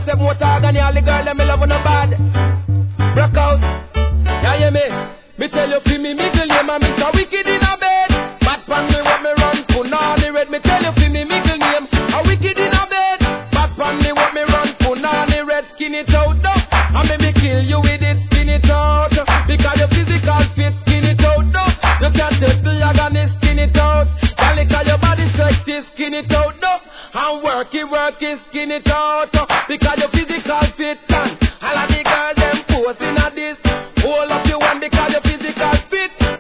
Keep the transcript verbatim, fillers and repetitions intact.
step more tag and all the girl them me love on the bad. Broke out, yeah yeah me. Me tell you fi me middle name and Mister Wicked in a bed. Bad pan me what me run punani red. Me tell you fi me middle name a Wicked in a bed. Bad pan me what me run punani red. Skin it out though, and me me kill you with it. Skin it out because your physical fit. Skin it out though, you can't take the agony. Skin it out, girl, because your body sexy. Skin it out though, and work it work it. Skin it out because your physical fit. And all of the